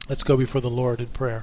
Let's go before the Lord in prayer.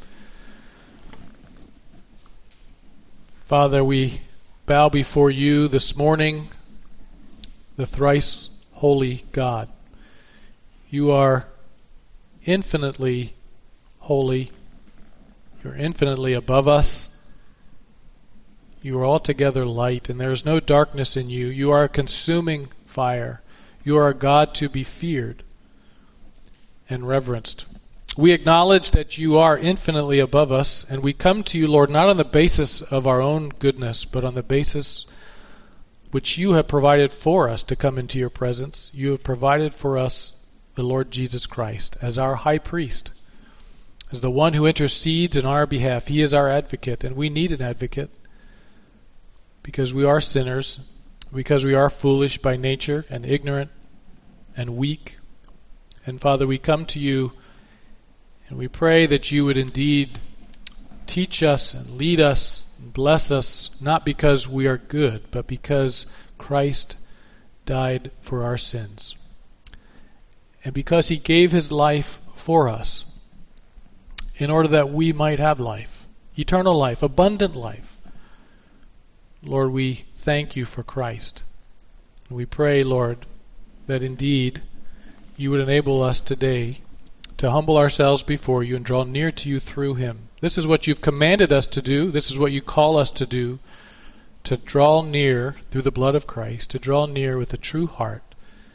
Father, we bow before you this morning, the thrice holy God. You are infinitely holy. You're infinitely above us. You are altogether light, and there is no darkness in you. You are a consuming fire. You are a God to be feared and reverenced. We acknowledge that you are infinitely above us, and we come to you, Lord, not on the basis of our own goodness, but on the basis which you have provided for us to come into your presence. You have provided for us the Lord Jesus Christ as our high priest, as the one who intercedes in our behalf. He is our advocate, and we need an advocate because we are sinners, because we are foolish by nature and ignorant and weak. And Father, we come to you and we pray that you would indeed teach us and lead us and bless us, not because we are good, but because Christ died for our sins. And because he gave his life for us in order that we might have life, eternal life, abundant life. Lord, we thank you for Christ. And we pray, Lord, that indeed you would enable us today to humble ourselves before you and draw near to you through him. This is what you've commanded us to do. This is what you call us to do, to draw near through the blood of Christ, to draw near with a true heart,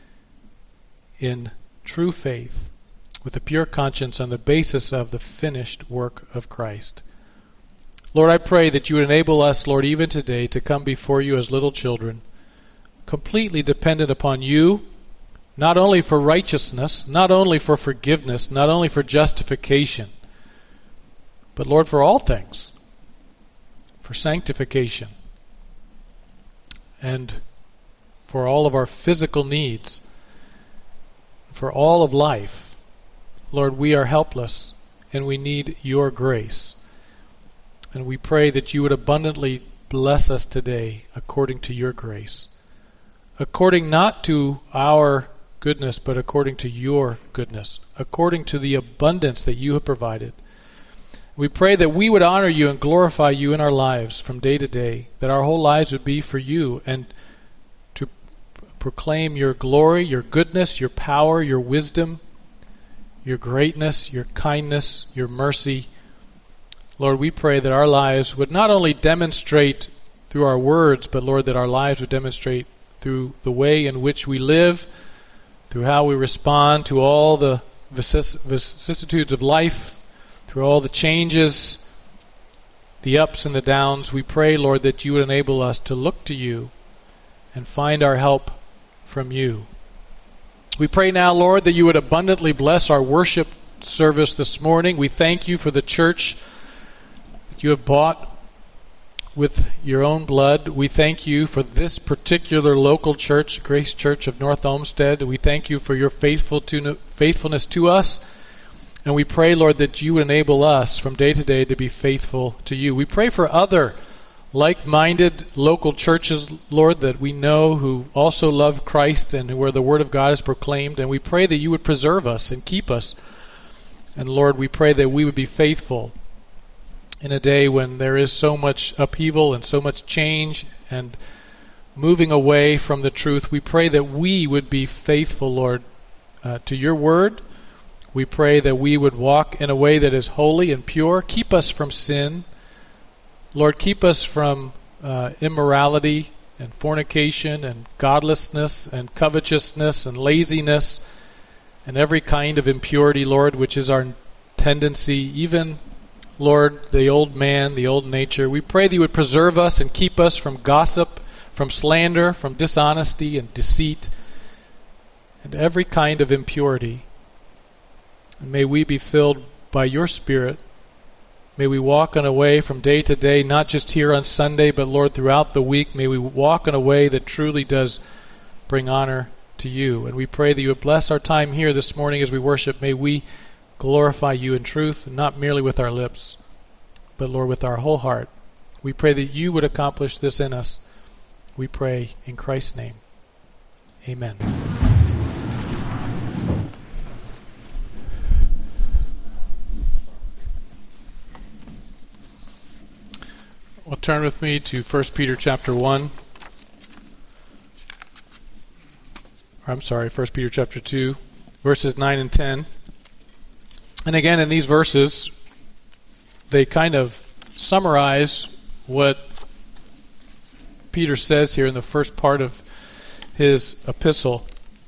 in true faith, with a pure conscience on the basis of the finished work of Christ. Lord, I pray that you would enable us, Lord, even today to come before you as little children, completely dependent upon you, not only for righteousness, not only for forgiveness, not only for justification, but Lord, for all things, for sanctification, and for all of our physical needs, for all of life. Lord, we are helpless, and we need your grace. And we pray that you would abundantly bless us today according to your grace, according not to our goodness, but according to your goodness, according to the abundance that you have provided. We pray that we would honor you and glorify you in our lives from day to day, that our whole lives would be for you and to proclaim your glory, your goodness, your power, your wisdom, your greatness, your kindness, your mercy. Lord, we pray that our lives would not only demonstrate through our words, but Lord, that our lives would demonstrate through the way in which we live, through how we respond to all the vicissitudes of life, through all the changes, the ups and the downs. We pray, Lord, that you would enable us to look to you and find our help from you. We pray now, Lord, that you would abundantly bless our worship service this morning. We thank you for the church that you have bought with your own blood. We thank you for this particular local church, Grace Church of North Olmsted. We thank you for your faithfulness to us. And we pray, Lord, that you enable us from day to day to be faithful to you. We pray for other like-minded local churches, Lord, that we know who also love Christ and where the Word of God is proclaimed. And we pray that you would preserve us and keep us. And Lord, we pray that we would be faithful in a day when there is so much upheaval and so much change and moving away from the truth. We pray that we would be faithful, Lord, to your word. We pray that we would walk in a way that is holy and pure. Keep us from sin. Lord, keep us from immorality and fornication and godlessness and covetousness and laziness and every kind of impurity, Lord, which is our tendency, even Lord, the old man, the old nature. We pray that you would preserve us and keep us from gossip, from slander, from dishonesty and deceit, and every kind of impurity. And may we be filled by your Spirit. May we walk in a way from day to day, not just here on Sunday, but Lord, throughout the week. May we walk in a way that truly does bring honor to you. And we pray that you would bless our time here this morning as we worship. May we glorify you in truth, not merely with our lips, but Lord, with our whole heart. We pray that you would accomplish this in us. We pray in Christ's name. Amen. Well, turn with me to 1 Peter chapter 1. I'm sorry, 1 Peter chapter 2, verses 9 and 10. And again, in these verses, they kind of summarize what Peter says here in the first part of his epistle.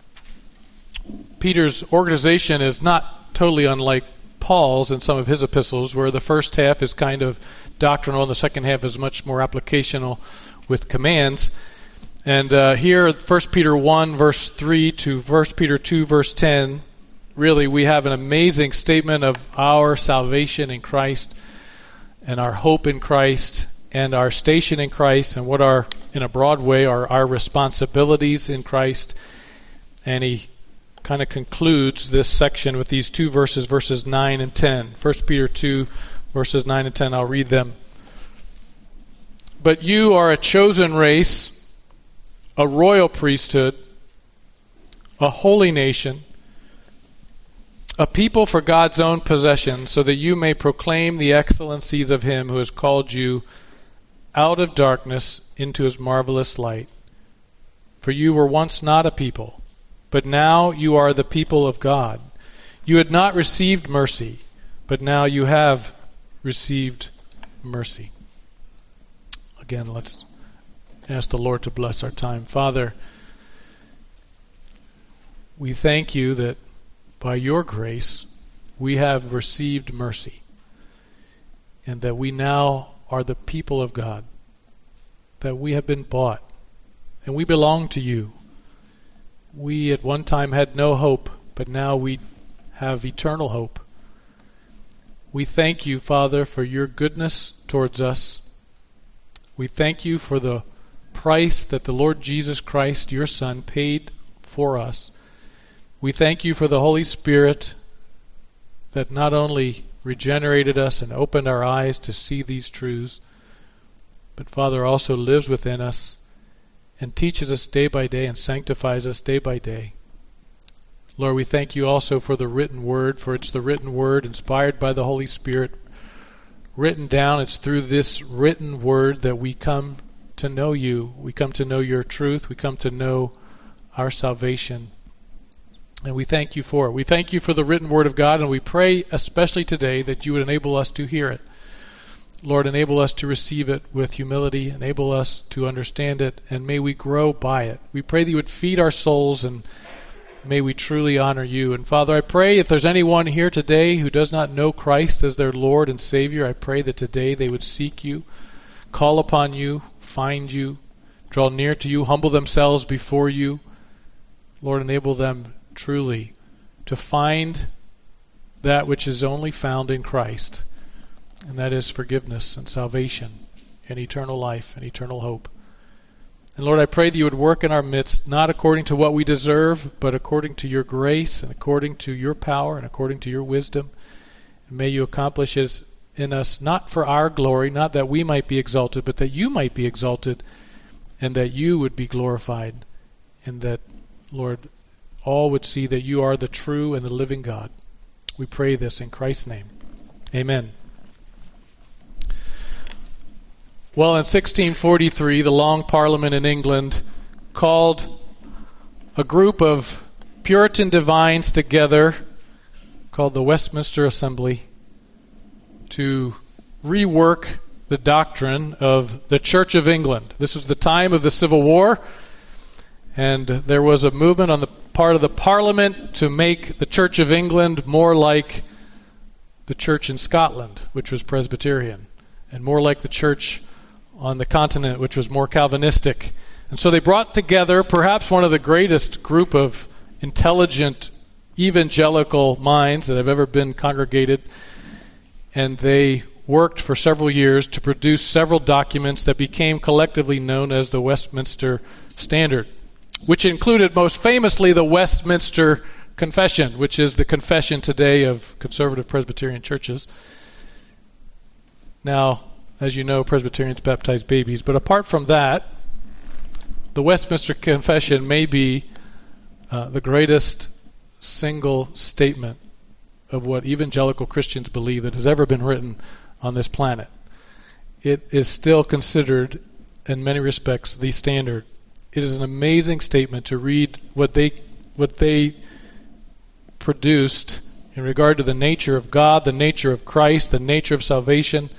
Peter's organization is not totally unlike Paul's in some of his epistles, where the first half is kind of doctrinal and the second half is much more applicational with commands. And here, 1 Peter 1, verse 3 to 1 Peter 2, verse 10, really we have an amazing statement of our salvation in Christ and our hope in Christ and our station in Christ and what are, in a broad way, are our responsibilities in Christ. And he kind of concludes this section with these two verses, verses 9 and 10. 1 Peter 2, verses 9 and 10, I'll read them. But you are a chosen race, a royal priesthood, a holy nation, a people for God's own possession, so that you may proclaim the excellencies of him who has called you out of darkness into his marvelous light. For you were once not a people, but now you are the people of God. You had not received mercy, but now you have received mercy. Again, let's ask the Lord to bless our time. Father, we thank you that by your grace we have received mercy, and that we now are the people of God, that we have been bought, and we belong to you. We at one time had no hope, but now we have eternal hope. We thank you, Father, for your goodness towards us. We thank you for the price that the Lord Jesus Christ, your Son, paid for us. We thank you for the Holy Spirit that not only regenerated us and opened our eyes to see these truths, but, Father, also lives within us and teaches us day by day and sanctifies us day by day. Lord, we thank you also for the written word, for it's the written word inspired by the Holy Spirit, written down. It's through this written word that we come to know you. We come to know your truth. We come to know our salvation. And we thank you for it. We thank you for the written word of God, and we pray especially today that you would enable us to hear it. Lord, enable us to receive it with humility, enable us to understand it, and may we grow by it. We pray that you would feed our souls, and may we truly honor you. And Father, I pray if there's anyone here today who does not know Christ as their Lord and Savior, I pray that today they would seek you, call upon you, find you, draw near to you, humble themselves before you. Lord, enable them truly to find that which is only found in Christ, and that is forgiveness and salvation and eternal life and eternal hope. And Lord, I pray that you would work in our midst, not according to what we deserve, but according to your grace and according to your power and according to your wisdom. And may you accomplish it in us, not for our glory, not that we might be exalted, but that you might be exalted and that you would be glorified, and that, Lord, all would see that you are the true and the living God. We pray this in Christ's name. Amen. Well, in 1643, the Long Parliament in England called a group of Puritan divines together, called the Westminster Assembly, to rework the doctrine of the Church of England. This was the time of the Civil War, and there was a movement on the part of the Parliament to make the Church of England more like the church in Scotland, which was Presbyterian, and more like the church on the continent, which was more Calvinistic. And so they brought together perhaps one of the greatest group of intelligent evangelical minds that have ever been congregated, and they worked for several years to produce several documents that became collectively known as the Westminster Standard, which included most famously the Westminster Confession, which is the confession today of conservative Presbyterian churches. Now, as you know, Presbyterians baptize babies, but apart from that, the Westminster Confession may be the greatest single statement of what evangelical Christians believe that has ever been written on this planet. it is still considered, in many respects, the standard. It is an amazing statement to read what they produced in regard to the nature of God, the nature of Christ, the nature of salvation.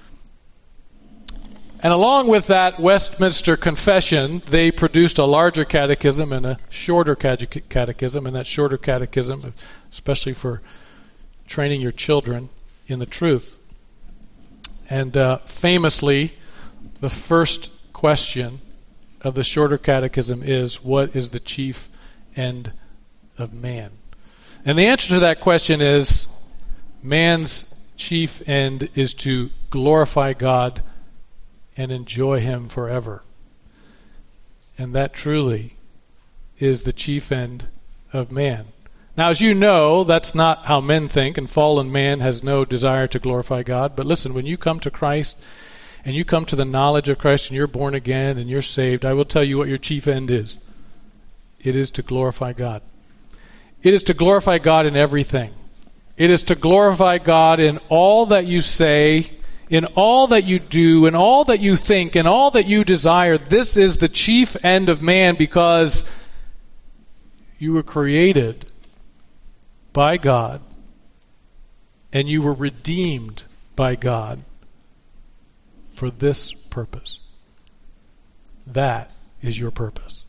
And along with that Westminster Confession, they produced a larger catechism and a shorter catechism. And that shorter catechism, especially for training your children in the truth. And famously, the first question of the shorter catechism is, what is the chief end of man? And the answer to that question is, man's chief end is to glorify God and enjoy Him forever. And that truly is the chief end of man. Now, as you know, that's not how men think, and fallen man has no desire to glorify God. But listen, when you come to Christ, and you come to the knowledge of Christ, and you're born again, and you're saved, I will tell you what your chief end is. It is to glorify God. It is to glorify God in everything. It is to glorify God in all that you say, in all that you do, in all that you think, in all that you desire. This is the chief end of man, because you were created by God and you were redeemed by God for this purpose. That is your purpose.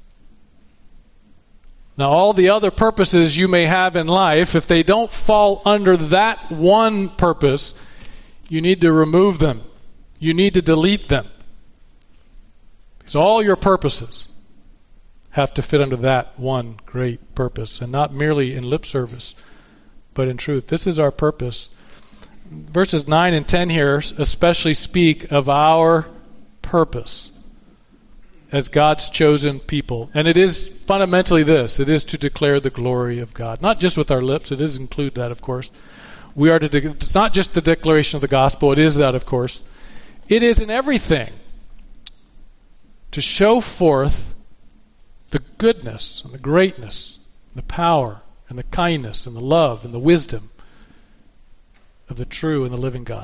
Now, all the other purposes you may have in life, if they don't fall under that one purpose, you need to remove them. You need to delete them. Because all your purposes have to fit under that one great purpose, and not merely in lip service, but in truth. This is our purpose. Verses 9 and 10 here especially speak of our purpose as God's chosen people. And it is fundamentally this. It is to declare the glory of God. Not just with our lips. It does include that, of course. We are to. It's not just the declaration of the gospel. It is that, of course. It is in everything to show forth the goodness and the greatness, and the power and the kindness and the love and the wisdom of the true and the living God.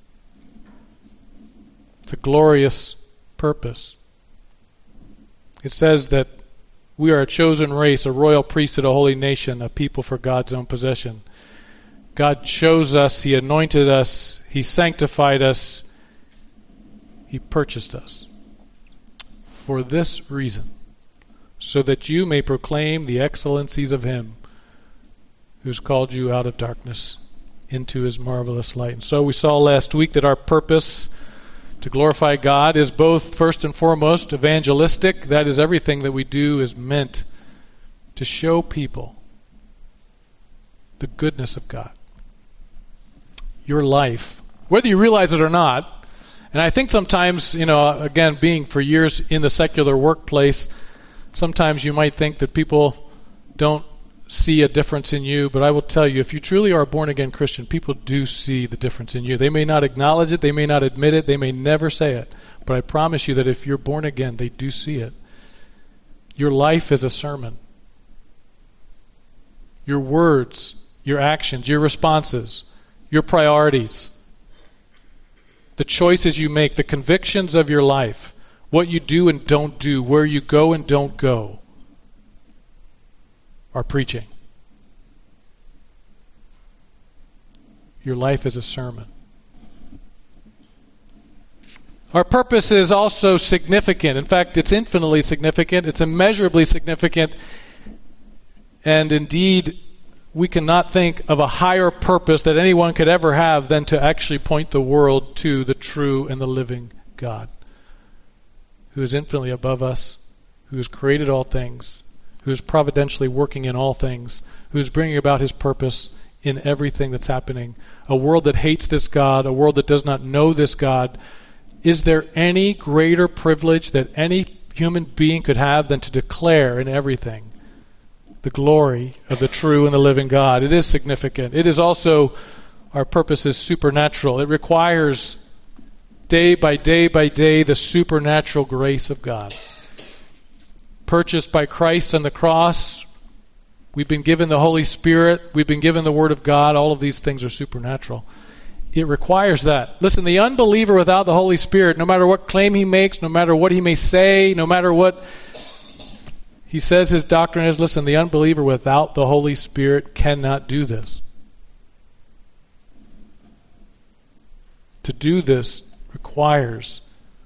It's a glorious purpose. It says that we are a chosen race, a royal priesthood, a holy nation, a people for God's own possession. God chose us, He anointed us, He sanctified us, He purchased us. For this reason, so that you may proclaim the excellencies of Him who's called you out of darkness into His marvelous light. And so we saw last week that our purpose to glorify God is both, first and foremost, evangelistic. That is, everything that we do is meant to show people the goodness of God. Your life, whether you realize it or not, and I think sometimes, again, being for years in the secular workplace, sometimes you might think that people don't see a difference in you, but I will tell you, if you truly are a born-again Christian, people do see the difference in you. They may not acknowledge it, they may not admit it, they may never say it, but I promise you that if you're born again, they do see it. Your life is a sermon. Your words, your actions, your responses, your priorities, the choices you make, the convictions of your life, what you do and don't do, where you go and don't go, are preaching. Your life is a sermon. Our purpose is also significant. In fact, it's infinitely significant. It's immeasurably significant. And indeed, we cannot think of a higher purpose that anyone could ever have than to actually point the world to the true and the living God, who is infinitely above us, who has created all things, who is providentially working in all things, who is bringing about His purpose in everything that's happening. A world that hates this God, a world that does not know this God. Is there any greater privilege that any human being could have than to declare in everything the glory of the true and the living God? It is significant. It is also, our purpose is supernatural. It requires day by day by day the supernatural grace of God. Purchased by Christ on the cross, we've been given the Holy Spirit, we've been given the Word of God. All of these things are supernatural. It requires that. Listen, the unbeliever without the Holy Spirit, no matter what claim he makes, no matter what he may say, no matter what he says his doctrine is, listen, the unbeliever without the Holy Spirit cannot do this. To do this requires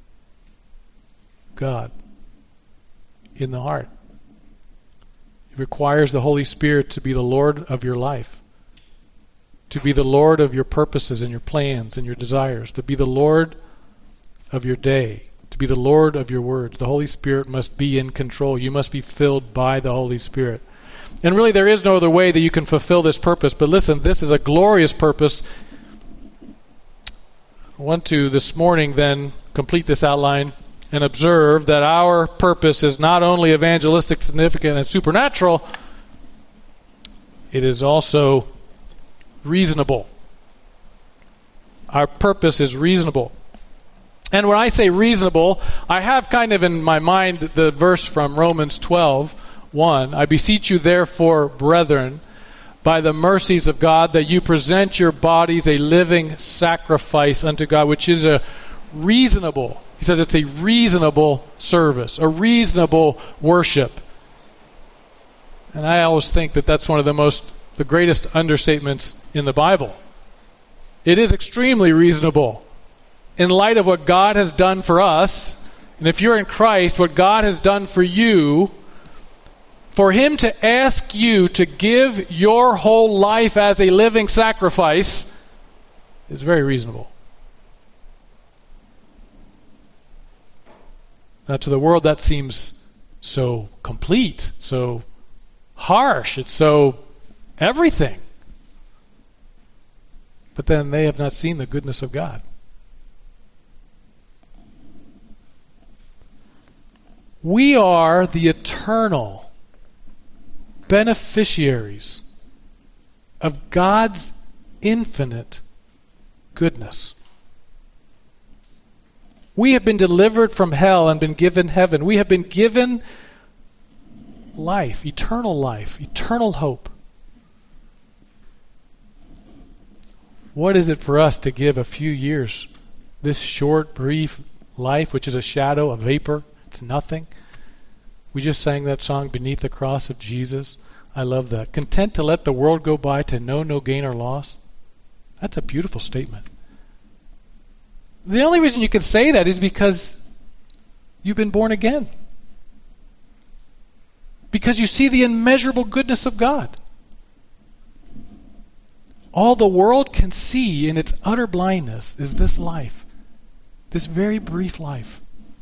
God in the heart. It requires the Holy Spirit to be the Lord of your life, to be the Lord of your purposes and your plans and your desires, to be the Lord of your day, to be the Lord of your words. The Holy Spirit must be in control. You must be filled by the Holy Spirit. And really there is no other way that you can fulfill this purpose. But listen, this is a glorious purpose. I want to this morning then complete this outline and observe that our purpose is not only evangelistic, significant, and supernatural, it is also reasonable. Our purpose is reasonable. And when I say reasonable, I have kind of in my mind the verse from Romans 12:1. I beseech you therefore, brethren, by the mercies of God, that you present your bodies a living sacrifice unto God, which is a reasonable, he says it's a reasonable service, a reasonable worship. And I always think that that's one of the greatest understatements in the Bible. It is extremely reasonable in light of what God has done for us. And if you're in Christ, what God has done for you, for Him to ask you to give your whole life as a living sacrifice is very reasonable. Now, to the world, that seems so complete, so harsh, it's so everything. But then they have not seen the goodness of God. We are the eternal beneficiaries of God's infinite goodness. We have been delivered from hell and been given heaven. We have been given life, eternal hope. What is it for us to give a few years, this short, brief life, which is a shadow, a vapor? It's nothing. We just sang that song, Beneath the Cross of Jesus. I love that. Content to let the world go by, to know no gain or loss. That's a beautiful statement. The only reason you can say that is because you've been born again. Because you see the immeasurable goodness of God. All the world can see in its utter blindness is this life, this very brief life.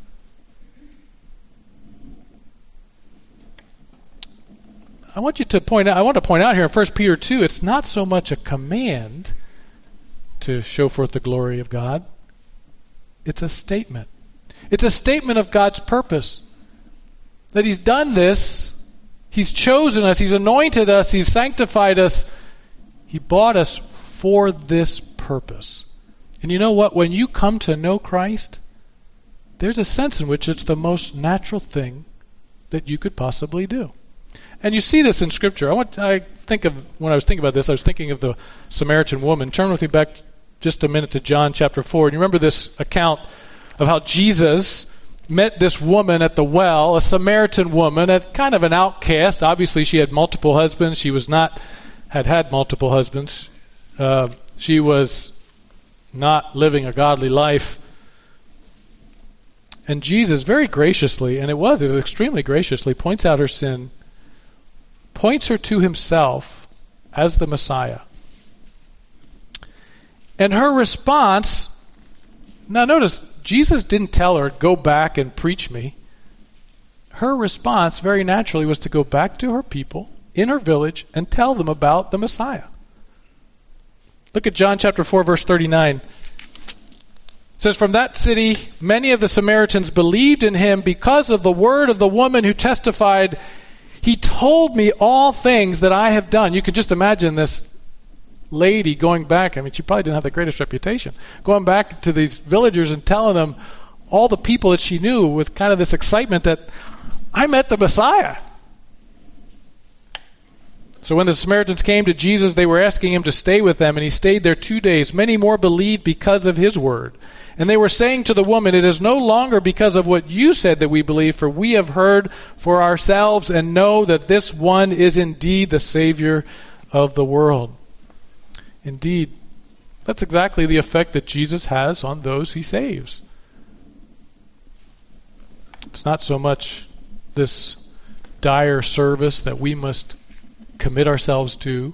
I want to point out here in 1 Peter 2, it's not so much a command to show forth the glory of God. It's a statement. It's a statement of God's purpose. That He's done this, He's chosen us, He's anointed us, He's sanctified us. He bought us for this purpose. And you know what? When you come to know Christ, there's a sense in which it's the most natural thing that you could possibly do. And you see this in Scripture. When I was thinking about this, I was thinking of the Samaritan woman. Turn with me back just a minute to John chapter 4. And you remember this account of how Jesus met this woman at the well, a Samaritan woman, kind of an outcast. Obviously, she had multiple husbands. She had multiple husbands. She was not living a godly life. And Jesus very graciously, and it was extremely graciously, points out her sin, points her to Himself as the Messiah. And her response, now notice, Jesus didn't tell her, go back and preach me. Her response very naturally was to go back to her people in her village and tell them about the Messiah. Look at John chapter 4, verse 39. It says, from that city, many of the Samaritans believed in Him because of the word of the woman who testified, He told me all things that I have done. You could just imagine this lady going back. I mean, she probably didn't have the greatest reputation. Going back to these villagers and telling them all the people that she knew with kind of this excitement that I met the Messiah. So when the Samaritans came to Jesus, they were asking him to stay with them, and he stayed there 2 days. Many more believed because of his word. And they were saying to the woman, "It is no longer because of what you said that we believe, for we have heard for ourselves and know that this one is indeed the Savior of the world." Indeed, that's exactly the effect that Jesus has on those he saves. It's not so much this dire service that we must commit ourselves to.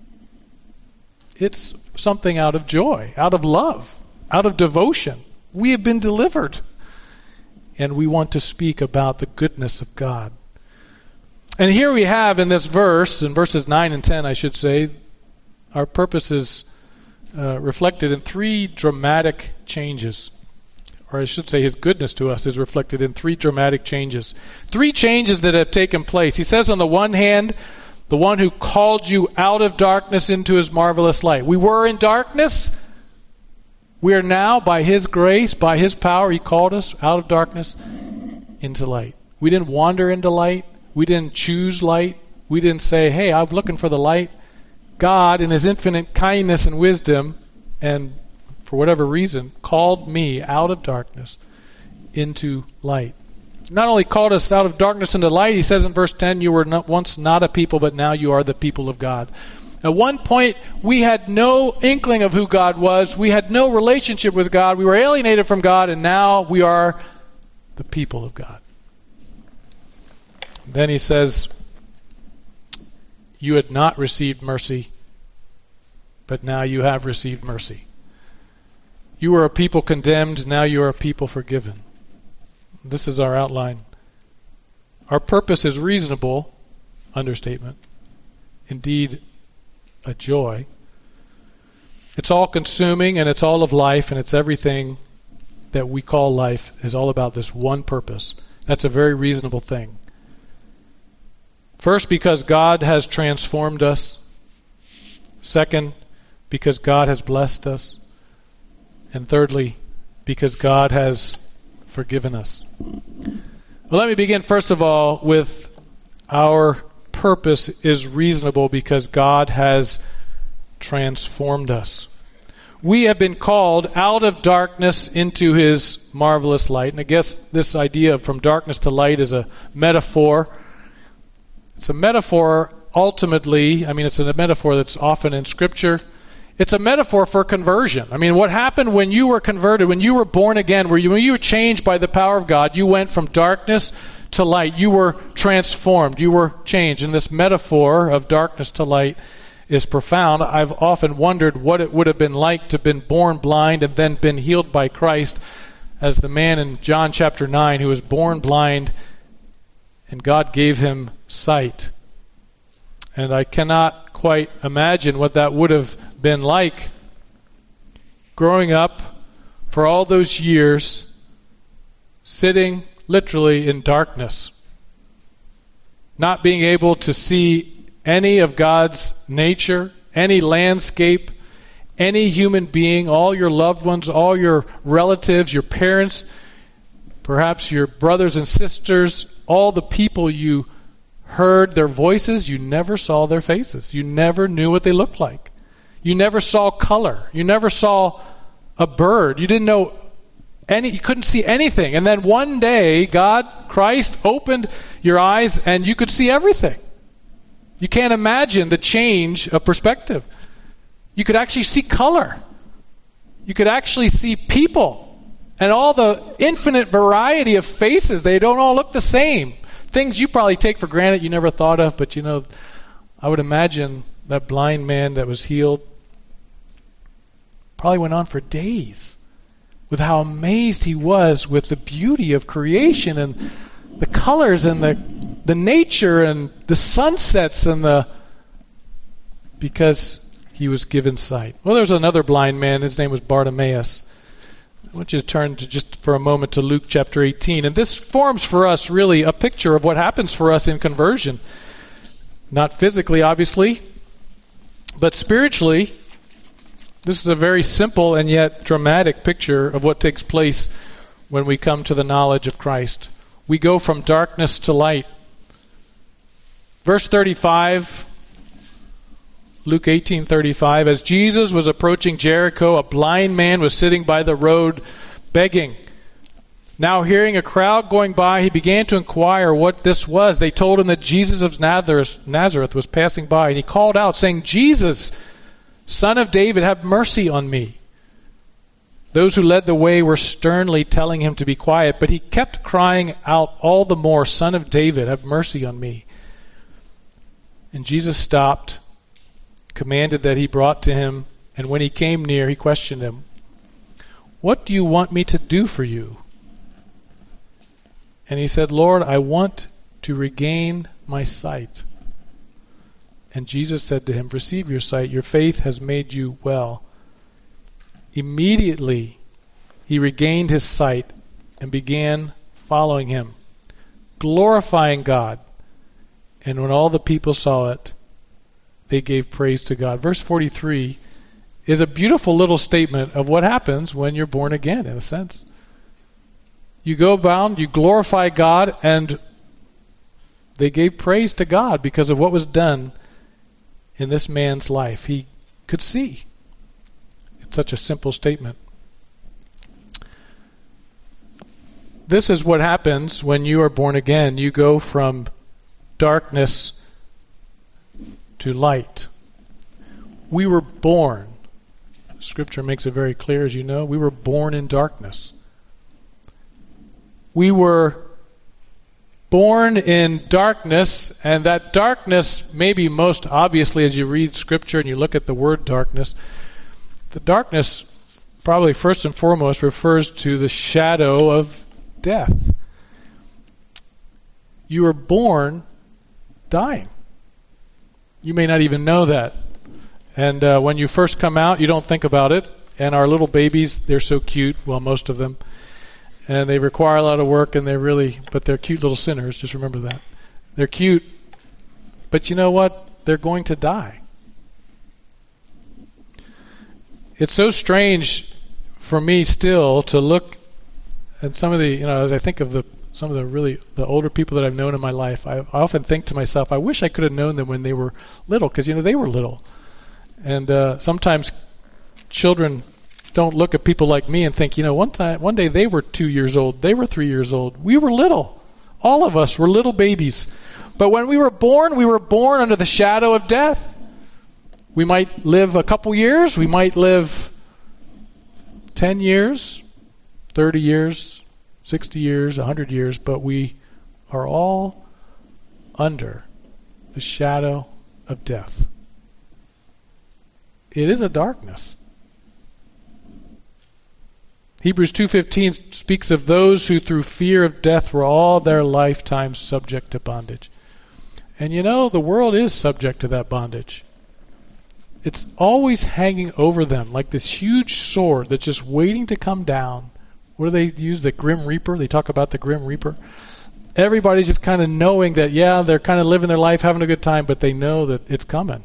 It's something out of joy, out of love, out of devotion. We have been delivered, and we want to speak about the goodness of God. And here we have in this verse, in verses 9 and 10, I should say, our purpose is reflected in three dramatic changes. Or I should say his goodness to us is reflected in three dramatic changes. Three changes that have taken place. He says on the one hand, the one who called you out of darkness into his marvelous light. We were in darkness. We are now, by his grace, by his power, he called us out of darkness into light. We didn't wander into light. We didn't choose light. We didn't say, "Hey, I'm looking for the light." God, in his infinite kindness and wisdom, and for whatever reason, called me out of darkness into light. Not only called us out of darkness into light, he says in verse 10, "You were once not a people, but now you are the people of God." At one point, we had no inkling of who God was. We had no relationship with God. We were alienated from God, and now we are the people of God. Then he says, "You had not received mercy, but now you have received mercy. You were a people condemned, now you are a people forgiven." This is our outline. Our purpose is reasonable, understatement. Indeed, a joy. It's all consuming, and it's all of life, and it's everything that we call life is all about this one purpose. That's a very reasonable thing. First, because God has transformed us. Second, because God has blessed us. And thirdly, because God has forgiven us. Well, let me begin first of all with our purpose is reasonable because God has transformed us. We have been called out of darkness into his marvelous light. And I guess this idea of from darkness to light is a metaphor. It's a metaphor ultimately, it's a metaphor that's often in Scripture. It's a metaphor for conversion. What happened when you were converted, when you were born again, when you were changed by the power of God, you went from darkness to light. You were transformed. You were changed. And this metaphor of darkness to light is profound. I've often wondered what it would have been like to have been born blind and then been healed by Christ, as the man in John chapter 9 who was born blind and God gave him sight. And I cannot quite imagine what that would have been like growing up for all those years, sitting literally in darkness, not being able to see any of God's nature, any landscape, any human being, all your loved ones, all your relatives, your parents, perhaps your brothers and sisters, all the people you heard their voices, you never saw their faces. You never knew what they looked like. You never saw color. You never saw a bird. You didn't know you couldn't see anything. And then one day, Christ opened your eyes and you could see everything. You can't imagine the change of perspective. You could actually see color. You could actually see people. And all the infinite variety of faces, they don't all look the same. Things you probably take for granted you never thought of, but I would imagine that blind man that was healed probably went on for days with how amazed he was with the beauty of creation and the colors and the nature and the sunsets because he was given sight. Well, there's another blind man. His name was Bartimaeus. I want you to turn to just for a moment to Luke chapter 18. And this forms for us really a picture of what happens for us in conversion. Not physically, obviously, but spiritually. This is a very simple and yet dramatic picture of what takes place when we come to the knowledge of Christ. We go from darkness to light. Verse 35 Luke 18:35, as Jesus was approaching Jericho, a blind man was sitting by the road begging. Now hearing a crowd going by, he began to inquire what this was. They told him that Jesus of Nazareth was passing by, and he called out, saying, Jesus, Son of David, have mercy on me. Those who led the way were sternly telling him to be quiet, but he kept crying out all the more, Son of David, have mercy on me. And Jesus stopped, commanded that he brought to him, and when he came near, he questioned him, what do you want me to do for you? And he said, Lord, I want to regain my sight. And Jesus said to him, receive your sight, your faith has made you well. Immediately he regained his sight and began following him, glorifying God. And when all the people saw it, they gave praise to God. Verse 43 is a beautiful little statement of what happens when you're born again, in a sense. You go bound, you glorify God, and they gave praise to God because of what was done in this man's life. He could see. It's such a simple statement. This is what happens when you are born again. You go from darkness to light. We were born. Scripture makes it very clear, as you know, we were born in darkness. We were born in darkness, and that darkness, maybe most obviously as you read Scripture and you look at the word darkness, the darkness probably first and foremost refers to the shadow of death. You were born dying. You may not even know that. And when you first come out, you don't think about it. And our little babies, they're so cute, well, most of them. And they require a lot of work, and but they're cute little sinners, just remember that. They're cute, but you know what? They're going to die. It's so strange for me still to look at some of the, as I think of some of the older people that I've known in my life, I often think to myself, I wish I could have known them when they were little, because, they were little. And sometimes children don't look at people like me and think, one day they were 2 years old, they were 3 years old. We were little. All of us were little babies. But when we were born under the shadow of death. We might live a couple years, we might live 10 years, 30 years, 60 years, 100 years, but we are all under the shadow of death. It is a darkness. Hebrews 2:15 speaks of those who through fear of death were all their lifetimes subject to bondage. And the world is subject to that bondage. It's always hanging over them like this huge sword that's just waiting to come down. What do they use? The Grim Reaper? They talk about the Grim Reaper. Everybody's just kind of knowing that, they're kind of living their life, having a good time, but they know that it's coming.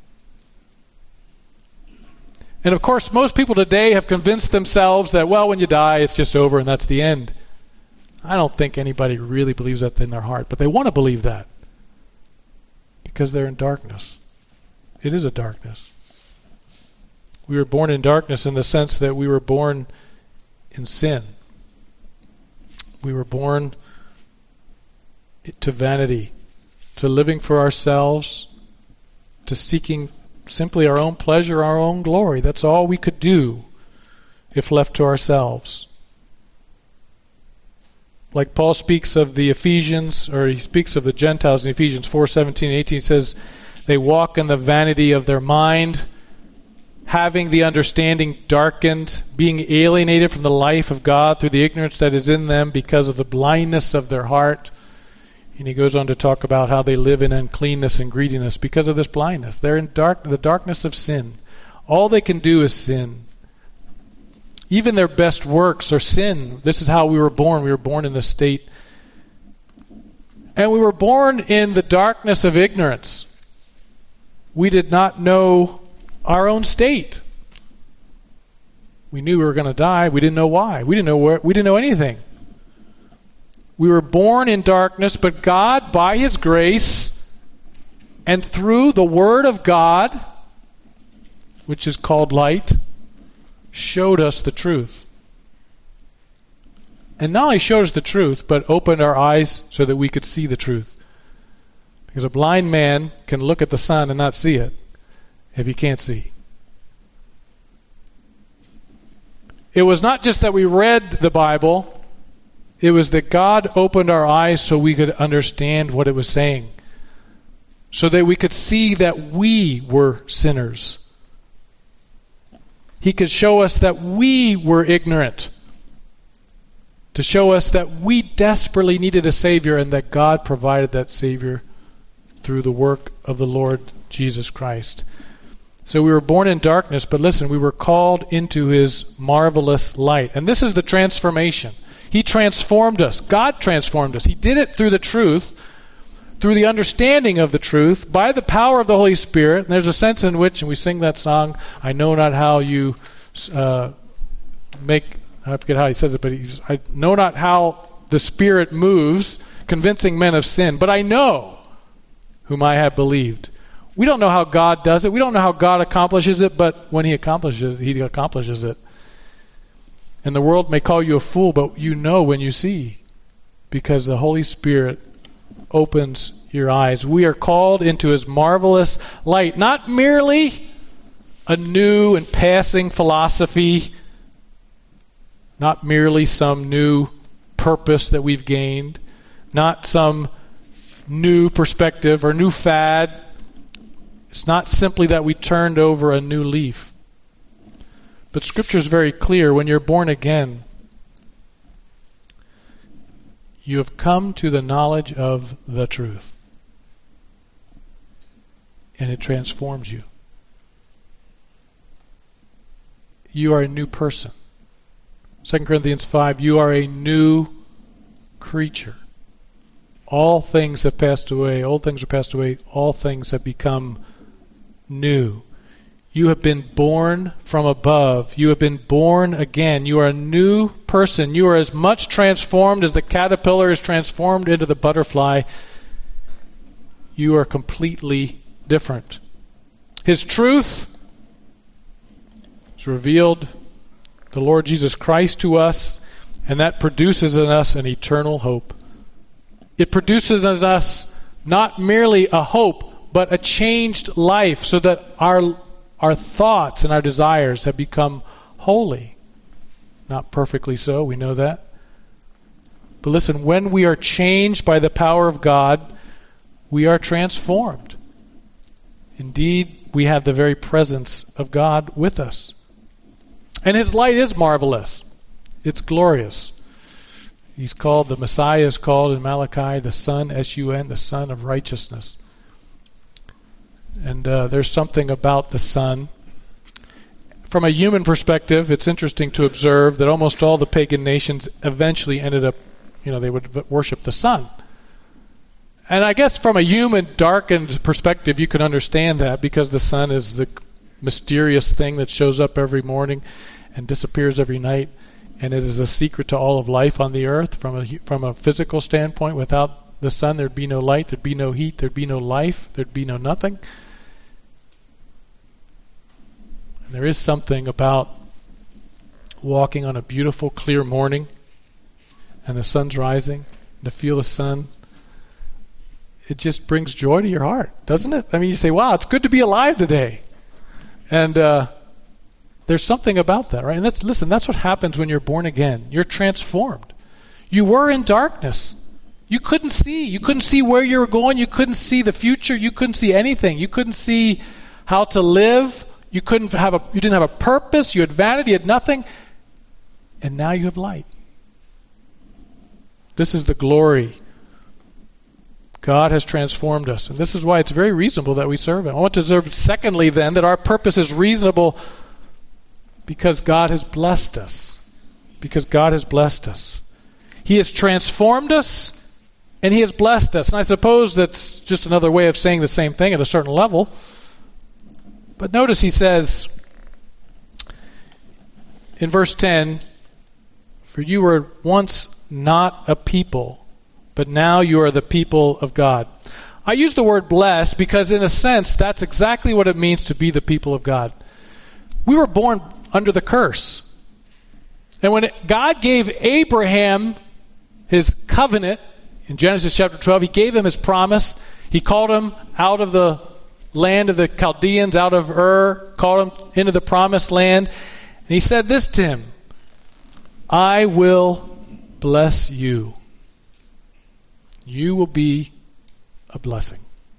And of course, most people today have convinced themselves that, when you die, it's just over and that's the end. I don't think anybody really believes that in their heart, but they want to believe that because they're in darkness. It is a darkness. We were born in darkness in the sense that we were born in sin. We were born to vanity, to living for ourselves, to seeking simply our own pleasure, our own glory. That's all we could do if left to ourselves. Like Paul speaks of the Ephesians, or he speaks of the Gentiles in Ephesians 4:17-18, he says, they walk in the vanity of their mind, having the understanding darkened, being alienated from the life of God through the ignorance that is in them because of the blindness of their heart. And he goes on to talk about how they live in uncleanness and greediness because of this blindness. They're in the darkness of sin. All they can do is sin. Even their best works are sin. This is how we were born. We were born in this state. And we were born in the darkness of ignorance. We did not know our own state. We knew we were going to die. We didn't know why. We didn't know anything. We were born in darkness, but God, by His grace and through the Word of God, which is called light, showed us the truth. And not only showed us the truth, but opened our eyes so that we could see the truth. Because a blind man can look at the sun and not see it if he can't see. It was not just that we read the Bible, it was that God opened our eyes so we could understand what it was saying. So that we could see that we were sinners. He could show us that we were ignorant. To show us that we desperately needed a Savior and that God provided that Savior through the work of the Lord Jesus Christ. So we were born in darkness, but listen, we were called into His marvelous light. And this is the transformation. He transformed us. God transformed us. He did it through the truth, through the understanding of the truth, by the power of the Holy Spirit. And there's a sense in which, and we sing that song, I know not how you I forget how he says it, but I know not how the Spirit moves, convincing men of sin, but I know whom I have believed. We don't know how God does it. We don't know how God accomplishes it, but when He accomplishes it. And the world may call you a fool, but you know when you see, because the Holy Spirit opens your eyes. We are called into His marvelous light, not merely a new and passing philosophy, not merely some new purpose that we've gained, not some new perspective or new fad. It's not simply that we turned over a new leaf. But Scripture is very clear. When you're born again, you have come to the knowledge of the truth. And it transforms you. You are a new person. 2 Corinthians 5, you are a new creature. All things have passed away. Old things are passed away. All things have become new. You have been born from above. You have been born again. You are a new person. You are as much transformed as the caterpillar is transformed into the butterfly. You are completely different. His truth is revealed, the Lord Jesus Christ, to us, and that produces in us an eternal hope. It produces in us not merely a hope, but a changed life, so that our thoughts and our desires have become holy. Not perfectly so, we know that. But listen, when we are changed by the power of God, we are transformed. Indeed, we have the very presence of God with us. And His light is marvelous. It's glorious. The Messiah is called in Malachi the Son, S-U-N, the Son of Righteousness. And there's something about the sun. From a human perspective, it's interesting to observe that almost all the pagan nations eventually ended up, they would worship the sun. And I guess from a human darkened perspective, you can understand that, because the sun is the mysterious thing that shows up every morning and disappears every night. And it is a secret to all of life on the earth. From a physical standpoint, without the sun, there'd be no light, there'd be no heat, there'd be no life, there'd be no nothing. And there is something about walking on a beautiful, clear morning and the sun's rising, to feel the sun. It just brings joy to your heart, doesn't it? I mean, you say, wow, it's good to be alive today. And there's something about that, right? And that's what happens when you're born again. You're transformed. You were in darkness. You couldn't see. You couldn't see where you were going. You couldn't see the future. You couldn't see anything. You couldn't see how to live. You didn't have a purpose. You had vanity. You had nothing. And now you have light. This is the glory. God has transformed us. And this is why it's very reasonable that we serve Him. I want to observe, secondly, then, that our purpose is reasonable because God has blessed us. Because God has blessed us. He has transformed us, and He has blessed us. And I suppose that's just another way of saying the same thing at a certain level. But notice He says in verse 10, "For you were once not a people, but now you are the people of God." I use the word blessed because in a sense that's exactly what it means to be the people of God. We were born under the curse. And when God gave Abraham his covenant in Genesis chapter 12, he gave him his promise. He called him out of the land of the Chaldeans, out of Ur, called him into the promised land. And he said this to him, I will bless you. You will be a blessing.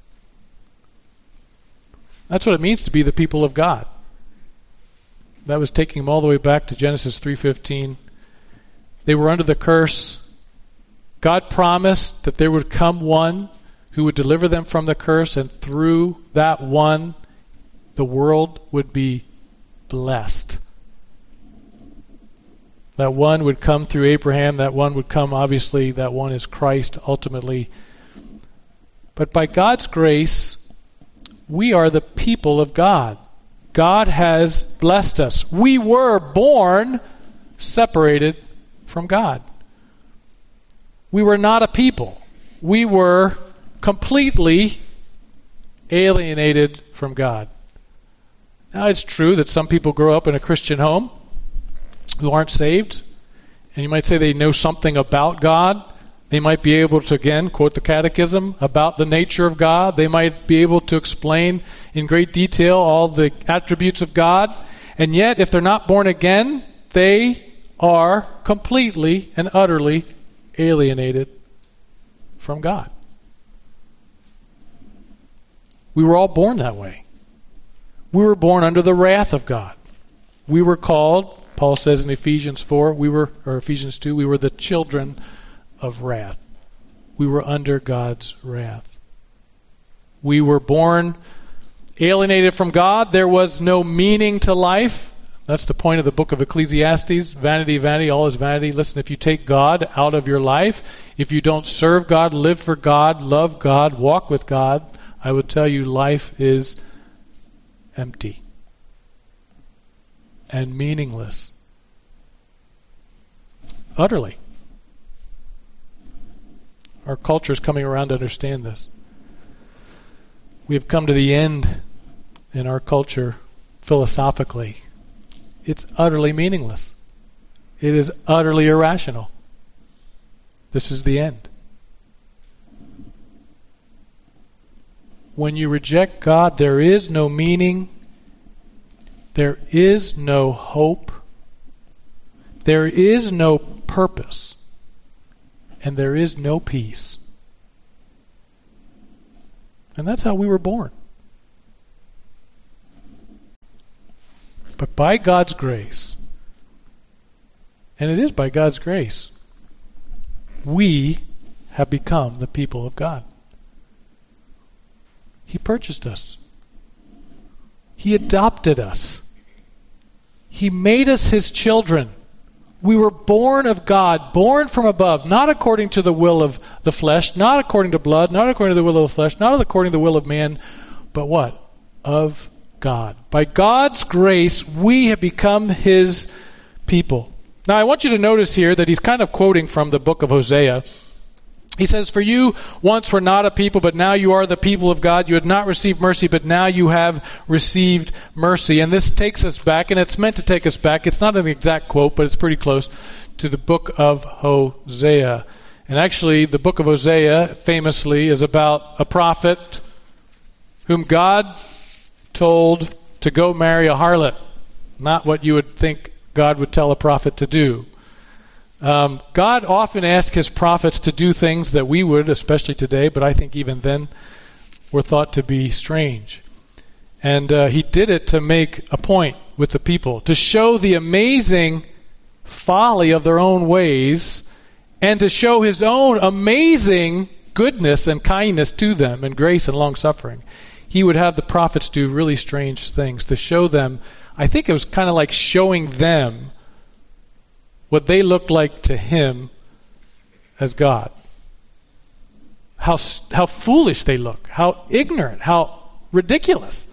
That's what it means to be the people of God. That was taking them all the way back to Genesis 3:15. They were under the curse. God promised that there would come one who would deliver them from the curse, and through that one, the world would be blessed. That one would come through Abraham. That one would come, obviously, that one is Christ ultimately. But by God's grace, we are the people of God. God has blessed us. We were born separated from God. We were not a people. We were completely alienated from God. Now, it's true that some people grow up in a Christian home who aren't saved, and you might say they know something about God. They might be able to, again, quote the Catechism, about the nature of God. They might be able to explain in great detail all the attributes of God. And yet, if they're not born again, they are completely and utterly alienated from God. We were all born that way. We were born under the wrath of God. We were called, Paul says in Ephesians 4, Ephesians 2, we were the children of wrath. We were under God's wrath. We were born alienated from God. There was no meaning to life. That's the point of the book of Ecclesiastes. Vanity, vanity, all is vanity. Listen, if you take God out of your life, if you don't serve God, live for God, love God, walk with God, I would tell you life is empty and meaningless. Utterly. Our culture is coming around to understand this. We have come to the end in our culture philosophically. It's utterly meaningless. It is utterly irrational. This is the end. When you reject God, there is no meaning. There is no hope. There is no purpose. And there is no peace. And that's how we were born. But by God's grace, and it is by God's grace, we have become the people of God. He purchased us. He adopted us. He made us His children. We were born of God, born from above, not according to the will of the flesh, not according to blood, not according to the will of the flesh, not according to the will of man, but what? Of God. By God's grace, we have become His people. Now, I want you to notice here that he's kind of quoting from the book of Hosea. He says, for you once were not a people, but now you are the people of God. You had not received mercy, but now you have received mercy. And this takes us back, and it's meant to take us back. It's not an exact quote, but it's pretty close to the book of Hosea. And actually, the book of Hosea, famously, is about a prophet whom God told to go marry a harlot. Not what you would think God would tell a prophet to do. God often asks His prophets to do things that we would, especially today, but I think even then, were thought to be strange. And He did it to make a point with the people, to show the amazing folly of their own ways, and to show His own amazing goodness and kindness to them, and grace and long-suffering. He would have the prophets do really strange things to show them. I think it was kind of like showing them what they looked like to Him as God. How foolish they look, how ignorant, how ridiculous.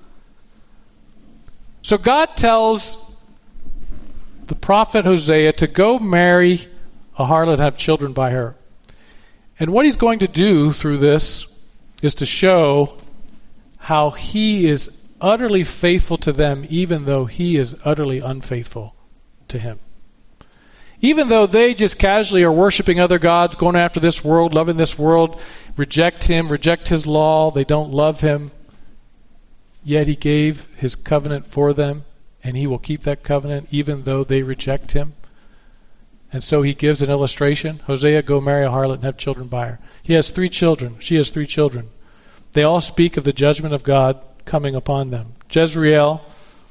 So God tells the prophet Hosea to go marry a harlot and have children by her. And what he's going to do through this is to show how He is utterly faithful to them, even though he is utterly unfaithful to him. Even though they just casually are worshiping other gods, going after this world, loving this world, reject him, reject his law, they don't love him, yet he gave his covenant for them, and he will keep that covenant even though they reject him. And so he gives an illustration. Hosea, go marry a harlot and have children by her. He has 3 children. She has 3 children. They all speak of the judgment of God coming upon them. Jezreel,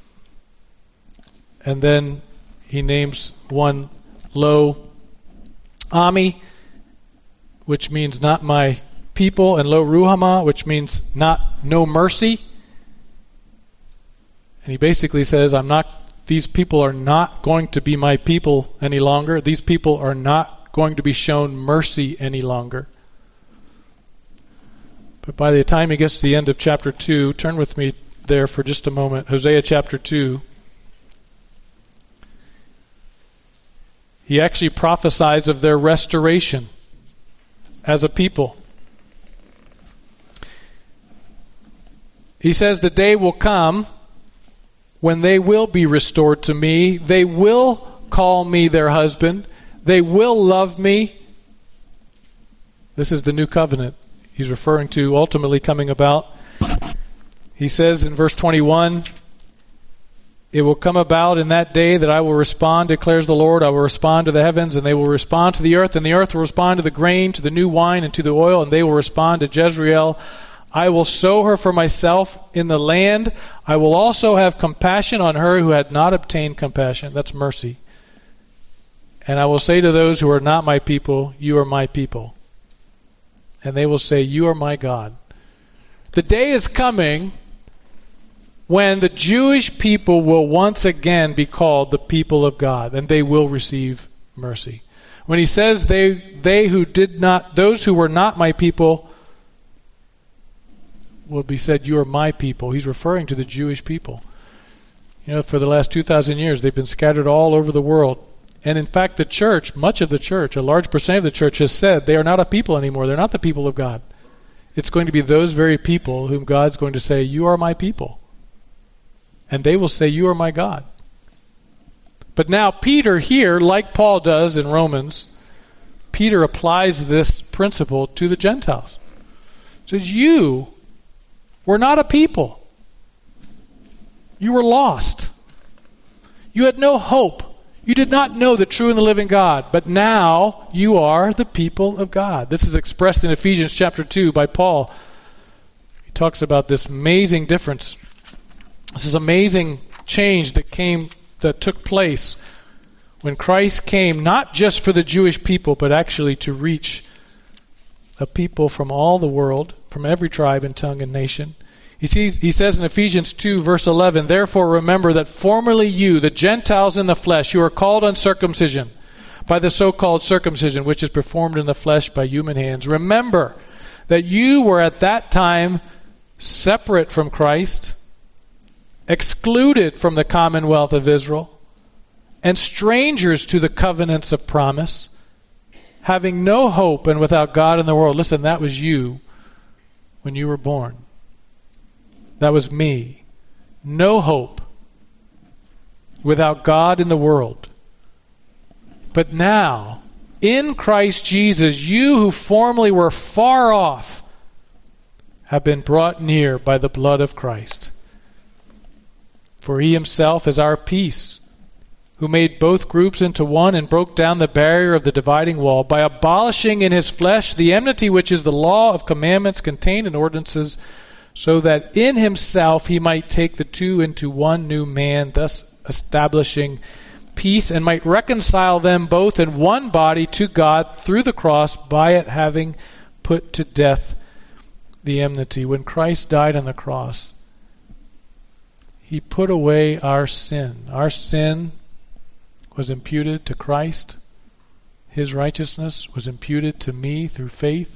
and then he names one Lo Ami, which means not my people, and Lo Ruhamah, which means no mercy. And he basically says, these people are not going to be my people any longer. These people are not going to be shown mercy any longer. But by the time he gets to the end of chapter 2, turn with me there for just a moment. Hosea chapter 2. He actually prophesies of their restoration as a people. He says, the day will come when they will be restored to me. They will call me their husband. They will love me. This is the new covenant he's referring to ultimately coming about. He says in verse 21, it will come about in that day that I will respond, declares the Lord. I will respond to the heavens, and they will respond to the earth, and the earth will respond to the grain, to the new wine, and to the oil, and they will respond to Jezreel. I will sow her for myself in the land. I will also have compassion on her who had not obtained compassion. That's mercy. And I will say to those who are not my people, you are my people. And they will say, you are my God. The day is coming when the Jewish people will once again be called the people of God, and they will receive mercy. When he says those who were not my people will be said, you are my people, he's referring to the Jewish people. You know, for the last 2,000 years, they've been scattered all over the world. And in fact, the church, much of the church, a large percent of the church has said they are not a people anymore. They're not the people of God. It's going to be those very people whom God's going to say, you are my people. And they will say, you are my God. But now Peter here, like Paul does in Romans, Peter applies this principle to the Gentiles. He says, you were not a people. You were lost. You had no hope. You did not know the true and the living God. But now you are the people of God. This is expressed in Ephesians chapter 2 by Paul. He talks about this amazing difference. This is amazing change that took place when Christ came, not just for the Jewish people, but actually to reach a people from all the world, from every tribe and tongue and nation. He says in Ephesians 2, verse 11, therefore remember that formerly you, the Gentiles in the flesh, you are called uncircumcision by the so-called circumcision, which is performed in the flesh by human hands. Remember that you were at that time separate from Christ, excluded from the commonwealth of Israel, and strangers to the covenants of promise, having no hope and without God in the world. Listen, that was you when you were born. That was me. No hope, without God in the world. But now, in Christ Jesus, you who formerly were far off have been brought near by the blood of Christ. For he himself is our peace, who made both groups into one and broke down the barrier of the dividing wall by abolishing in his flesh the enmity which is the law of commandments contained in ordinances, so that in himself he might take the two into one new man, thus establishing peace, and might reconcile them both in one body to God through the cross, by it having put to death the enmity. When Christ died on the cross, he put away our sin. Our sin was imputed to Christ. His righteousness was imputed to me through faith.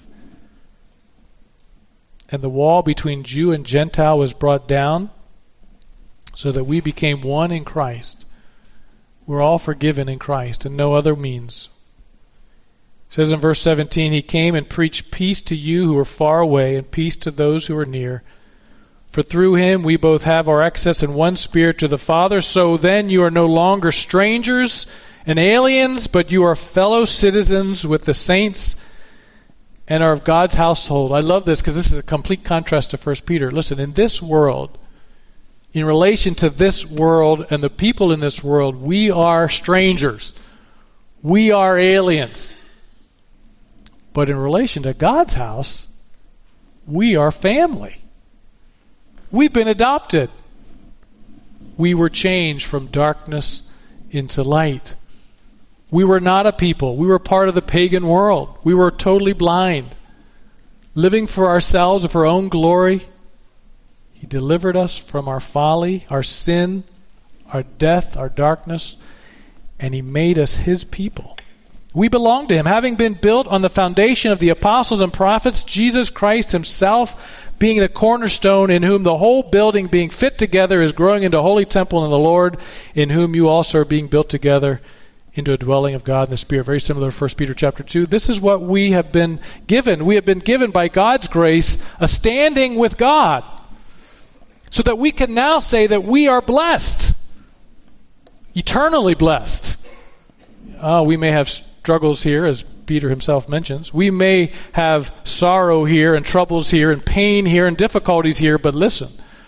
And the wall between Jew and Gentile was brought down so that we became one in Christ. We're all forgiven in Christ and no other means. It says in verse 17, he came and preached peace to you who are far away and peace to those who are near. For through him we both have our access in one Spirit to the Father. So then you are no longer strangers and aliens, but you are fellow citizens with the saints and are of God's household. I love this because this is a complete contrast to 1 Peter. Listen, in this world, in relation to this world and the people in this world, we are strangers. We are aliens. But in relation to God's house, we are family. We've been adopted. We were changed from darkness into light. We were not a people. We were part of the pagan world. We were totally blind, living for ourselves, for our own glory. He delivered us from our folly, our sin, our death, our darkness, and He made us His people. We belong to Him, having been built on the foundation of the apostles and prophets, Jesus Christ Himself being the cornerstone, in whom the whole building being fit together is growing into a holy temple in the Lord, in whom you also are being built together into a dwelling of God in the Spirit. Very similar to 1 Peter chapter 2. This is what we have been given. We have been given by God's grace a standing with God, so that we can now say that we are blessed, eternally blessed. We may have struggles here, as Peter himself mentions. We may have sorrow here and troubles here and pain here and difficulties here, but listen,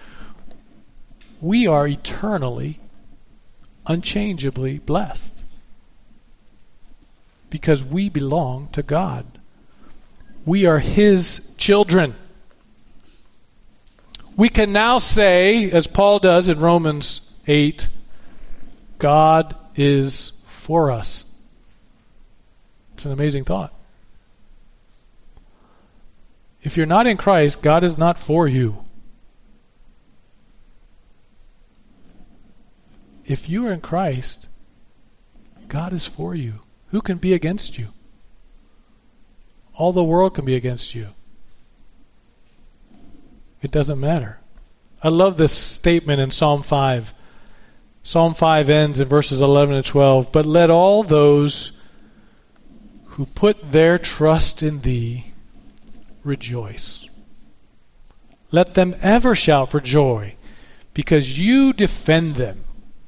we are eternally, unchangeably blessed because we belong to God. We are His children. We can now say, as Paul does in Romans 8, God is for us. It's an amazing thought. If you're not in Christ, God is not for you. If you are in Christ, God is for you. Who can be against you? All the world can be against you. It doesn't matter. I love this statement in Psalm 5. Psalm 5 ends in verses 11 and 12. But let all those who put their trust in Thee rejoice. Let them ever shout for joy, because You defend them.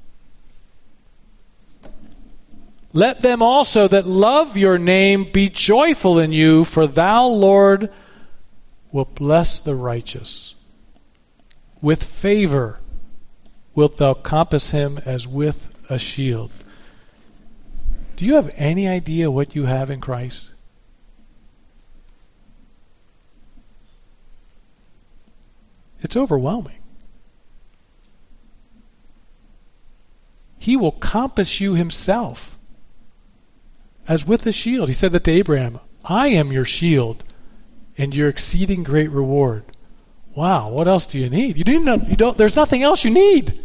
Let them also that love Your name be joyful in You, for Thou, Lord, wilt bless the righteous. With favor wilt Thou compass him as with a shield. Do you have any idea what you have in Christ? It's overwhelming. He will compass you Himself as with a shield. He said that to Abraham, I am your shield and your exceeding great reward. Wow, what else do you need? There's nothing else you need.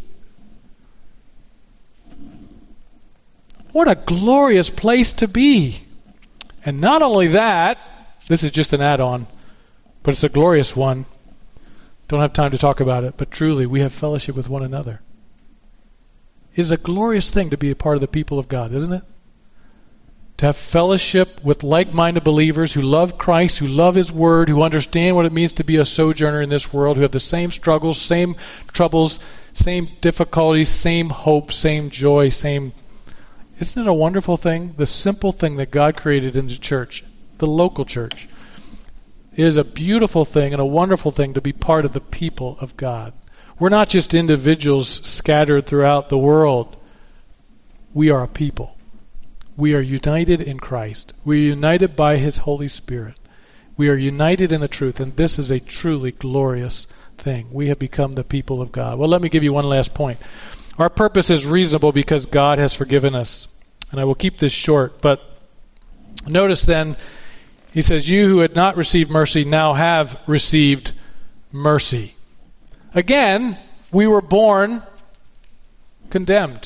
What a glorious place to be. And not only that, this is just an add-on, but it's a glorious one. Don't have time to talk about it, but truly we have fellowship with one another. It is a glorious thing to be a part of the people of God, isn't it? To have fellowship with like-minded believers who love Christ, who love His Word, who understand what it means to be a sojourner in this world, who have the same struggles, same troubles, same difficulties, same hope, same joy, same... Isn't it a wonderful thing? The simple thing that God created in the church, the local church, is a beautiful thing and a wonderful thing to be part of the people of God. We're not just individuals scattered throughout the world. We are a people. We are united in Christ. We are united by His Holy Spirit. We are united in the truth, and this is a truly glorious thing. We have become the people of God. Well, let me give you one last point. Our purpose is reasonable because God has forgiven us. And I will keep this short, but notice then, he says, you who had not received mercy now have received mercy. Again, we were born condemned.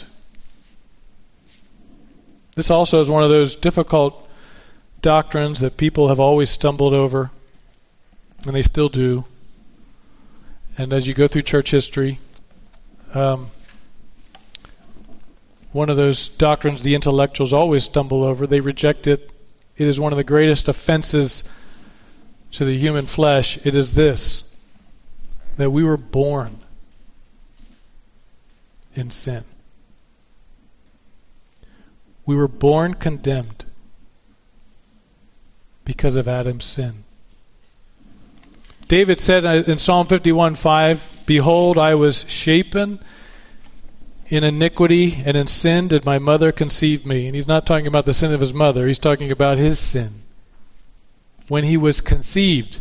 This also is one of those difficult doctrines that people have always stumbled over, and they still do. And as you go through church history, one of those doctrines the intellectuals always stumble over. They reject it. It is one of the greatest offenses to the human flesh. It is this: that we were born in sin. We were born condemned because of Adam's sin. David said in Psalm 51:5, "Behold, I was shapen in iniquity, and in sin did my mother conceive me." And he's not talking about the sin of his mother. He's talking about his sin. When he was conceived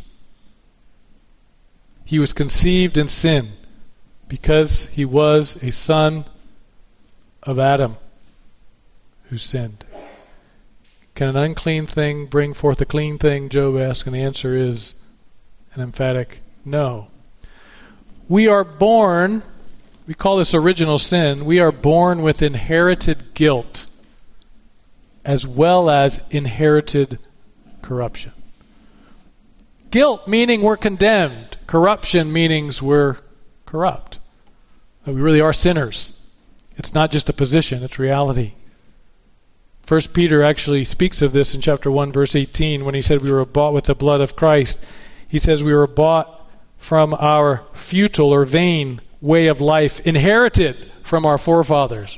in sin because he was a son of Adam who sinned. Can an unclean thing bring forth a clean thing? Job asked, and the answer is an emphatic no. We are born, we call this original sin, we are born with inherited guilt as well as inherited corruption. Guilt meaning we're condemned. Corruption meaning we're corrupt. We really are sinners. It's not just a position, it's reality. 1 Peter actually speaks of this in chapter 1, verse 18, when he said we were bought with the blood of Christ. He says we were bought from our futile or vain way of life, inherited from our forefathers.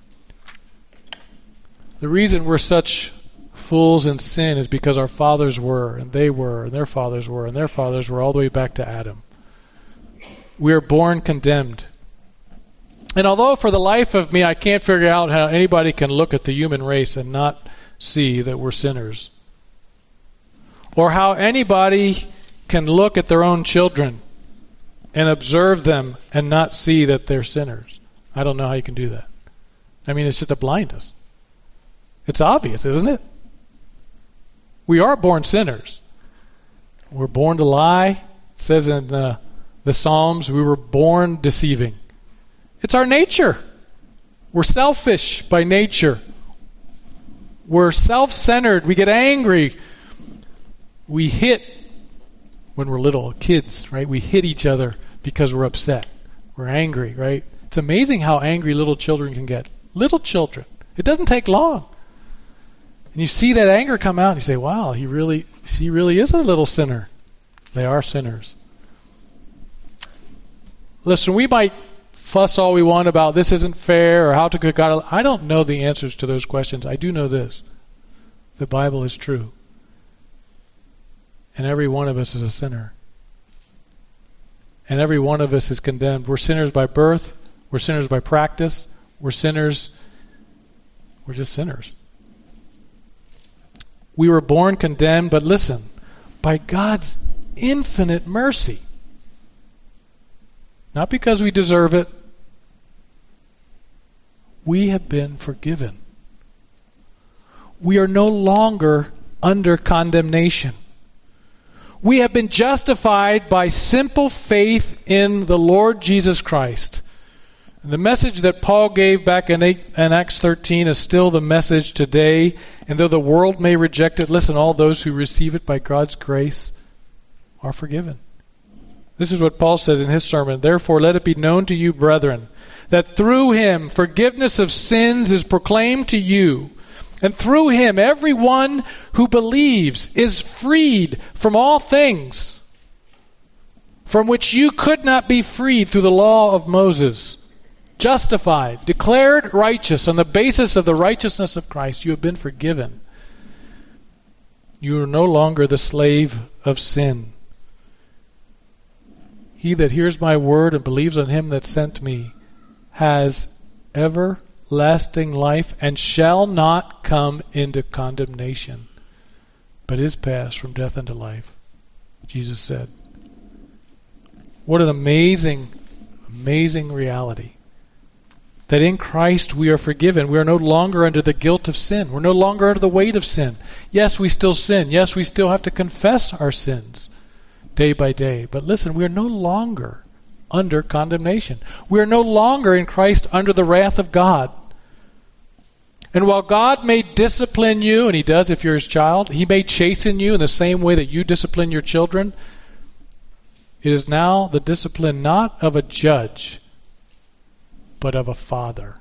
The reason we're such fools in sin is because our fathers were, and they were, and their fathers were, and their fathers were, all the way back to Adam. We are born condemned. And although for the life of me I can't figure out how anybody can look at the human race and not see that we're sinners, or how anybody can look at their own children and observe them and not see that they're sinners, I don't know how you can do that. I mean, it's just a blindness. It's obvious, isn't it? We are born sinners. We're born to lie. It says in the Psalms, we were born deceiving. It's our nature. We're selfish by nature. We're self-centered. We get angry. We hit when we're little kids, right? We hit each other because we're upset. We're angry, right? It's amazing how angry little children can get. Little children. It doesn't take long. And you see that anger come out and you say, wow, she really is a little sinner. They are sinners. Listen, we might fuss all we want about this isn't fair or how to get God. I don't know the answers to those questions. I do know this. The Bible is true. And every one of us is a sinner. And every one of us is condemned. We're sinners by birth. We're sinners by practice. We're sinners. We're just sinners. We were born condemned, but listen, by God's infinite mercy. Not because we deserve it. We have been forgiven. We are no longer under condemnation. We have been justified by simple faith in the Lord Jesus Christ. And the message that Paul gave back in Acts 13 is still the message today. And though the world may reject it, listen, all those who receive it by God's grace are forgiven. This is what Paul said in his sermon. Therefore, let it be known to you, brethren, that through him forgiveness of sins is proclaimed to you. And through him everyone who believes is freed from all things from which you could not be freed through the law of Moses. Justified, declared righteous on the basis of the righteousness of Christ. You have been forgiven. You are no longer the slave of sin. He that hears my word and believes on him that sent me has everlasting life and shall not come into condemnation, but is passed from death into life. Jesus said. What an amazing, amazing reality. That in Christ we are forgiven. We are no longer under the guilt of sin. We're no longer under the weight of sin. Yes, we still sin. Yes, we still have to confess our sins day by day. But listen, we are no longer under condemnation. We are no longer in Christ under the wrath of God. And while God may discipline you, and he does if you're his child, he may chasten you in the same way that you discipline your children, it is now the discipline not of a judge, but of a father.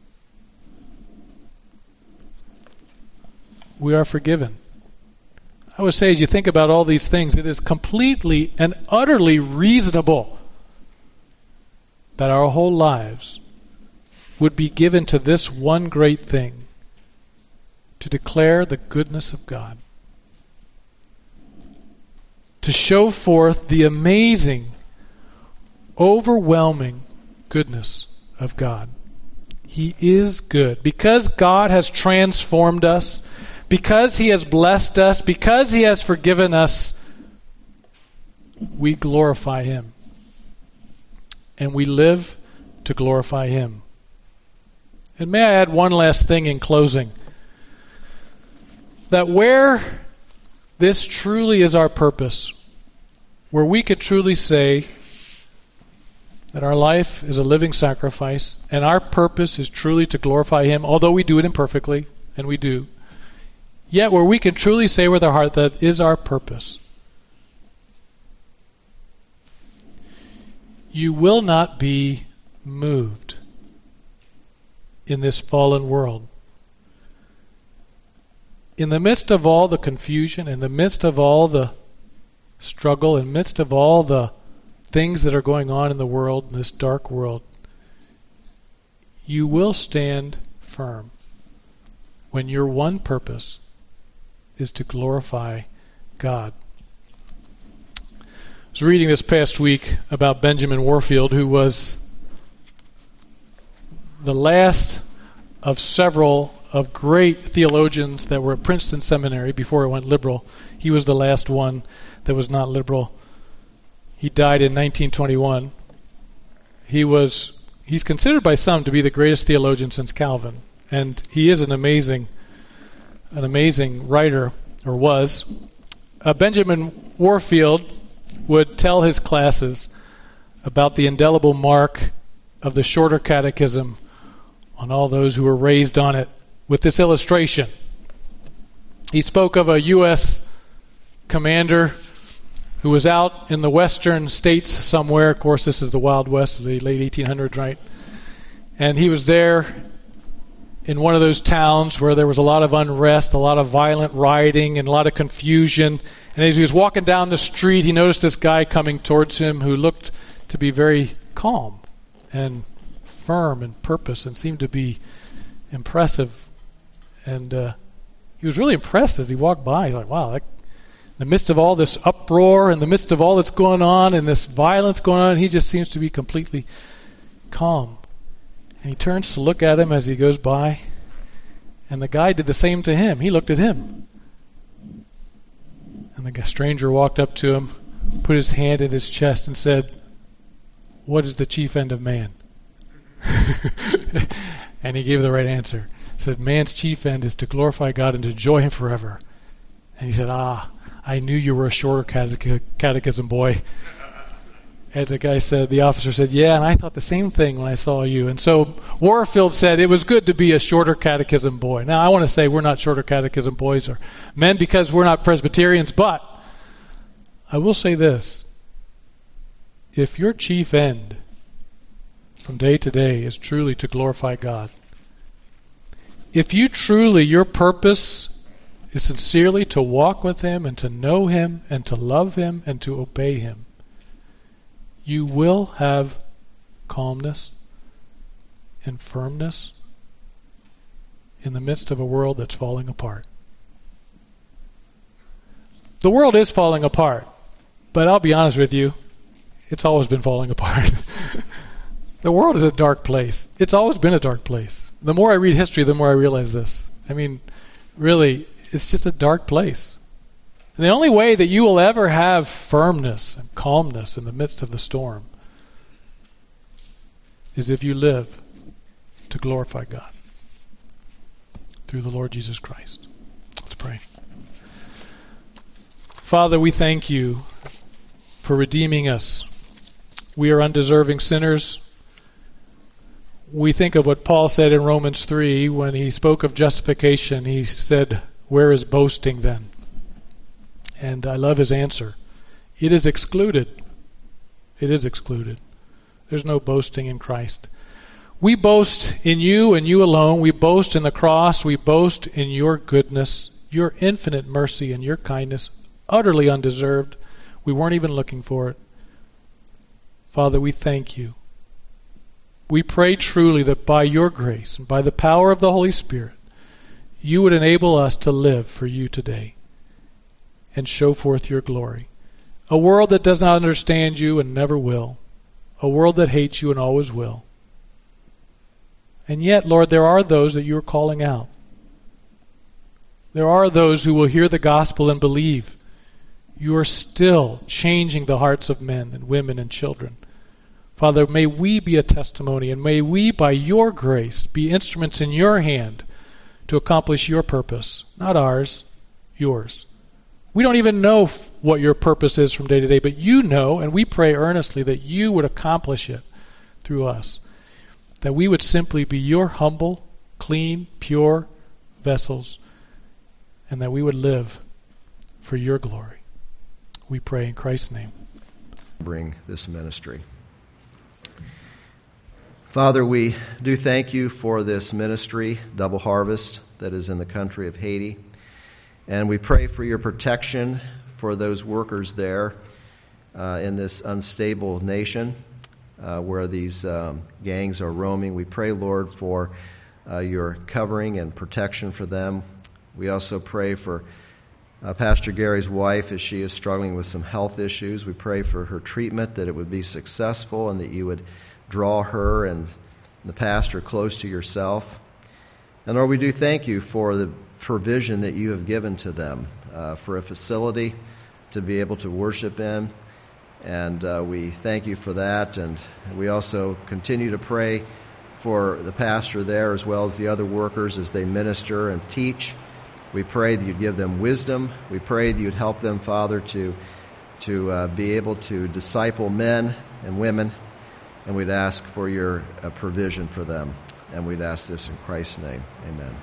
We are forgiven. I would say, as you think about all these things, it is completely and utterly reasonable that our whole lives would be given to this one great thing, to declare the goodness of God, to show forth the amazing, overwhelming goodness of God. He is good. Because God has transformed us, because He has blessed us, because He has forgiven us, we glorify Him. And we live to glorify Him. And may I add one last thing in closing. That where this truly is our purpose, where we could truly say that our life is a living sacrifice, and our purpose is truly to glorify Him, although we do it imperfectly, and we do. Yet where we can truly say with our heart that is our purpose. You will not be moved in this fallen world. In the midst of all the confusion, in the midst of all the struggle, in the midst of all the things that are going on in the world, in this dark world, you will stand firm when your one purpose is to glorify God. I was reading this past week about Benjamin Warfield, who was the last of several of great theologians that were at Princeton Seminary before it went liberal. He was the last one that was not liberal. He died in 1921. He's considered by some to be the greatest theologian since Calvin, and he is an amazing writer, or was. Benjamin Warfield would tell his classes about the indelible mark of the Shorter Catechism on all those who were raised on it with this illustration. He spoke of a U.S. commander who was out in the western states somewhere. Of course, this is the Wild West of the late 1800s, right? And he was there in one of those towns where there was a lot of unrest, a lot of violent rioting, and a lot of confusion. And as he was walking down the street, he noticed this guy coming towards him who looked to be very calm and firm in purpose and seemed to be impressive. And he was really impressed as he walked by. He's like, wow, in the midst of all this uproar, in the midst of all that's going on and this violence going on, he just seems to be completely calm. And he turns to look at him as he goes by, and the guy did the same to him. He looked at him. And the stranger walked up to him, put his hand in his chest and said, "What is the chief end of man?" And he gave the right answer. He said, "Man's chief end is to glorify God and to enjoy Him forever." And he said, I knew you were a Shorter Catechism boy. As the officer said, yeah, and I thought the same thing when I saw you. And so Warfield said it was good to be a Shorter Catechism boy. Now, I want to say we're not Shorter Catechism boys or men because we're not Presbyterians, but I will say this. If your chief end from day to day is truly to glorify God, if you truly, your purpose is sincerely to walk with Him and to know Him and to love Him and to obey Him, you will have calmness and firmness in the midst of a world that's falling apart. The world is falling apart, but I'll be honest with you, it's always been falling apart. The world is a dark place. It's always been a dark place. The more I read history, the more I realize this. I mean, really, it's just a dark place. And the only way that you will ever have firmness and calmness in the midst of the storm is if you live to glorify God through the Lord Jesus Christ. Let's pray. Father, we thank You for redeeming us. We are undeserving sinners. We think of what Paul said in Romans 3 when he spoke of justification. He said, "Where is boasting then?" And I love his answer. It is excluded. It is excluded. There's no boasting in Christ. We boast in You and You alone. We boast in the cross. We boast in Your goodness your infinite mercy and your kindness, utterly undeserved. We weren't even looking for it. Father, we thank you. We pray truly that by your grace and by the power of the Holy Spirit, you would enable us to live for you today and show forth your glory. A world that does not understand you and never will. A world that hates you and always will. And yet, Lord, there are those that you are calling out. There are those who will hear the gospel and believe. You are still changing the hearts of men and women and children. Father, may we be a testimony, and may we, by your grace, be instruments in your hand to accomplish your purpose. Not ours, yours. We don't even know what your purpose is from day to day, but you know, and we pray earnestly that you would accomplish it through us. That we would simply be your humble, clean, pure vessels, and that we would live for your glory. We pray in Christ's name. Bring this ministry. Father, we do thank you for this ministry, Double Harvest, that is in the country of Haiti. And we pray for your protection for those workers there in this unstable nation where these gangs are roaming. We pray, Lord, for your covering and protection for them. We also pray for Pastor Gary's wife as she is struggling with some health issues. We pray for her treatment, that it would be successful and that you would draw her and the pastor close to yourself. And Lord, we do thank you for the provision that you have given to them for a facility to be able to worship in. And we thank you for that. And we also continue to pray for the pastor there as well as the other workers as they minister and teach. We pray that you'd give them wisdom. We pray that you'd help them, Father, to be able to disciple men and women. And we'd ask for your provision for them. And we'd ask this in Christ's name. Amen.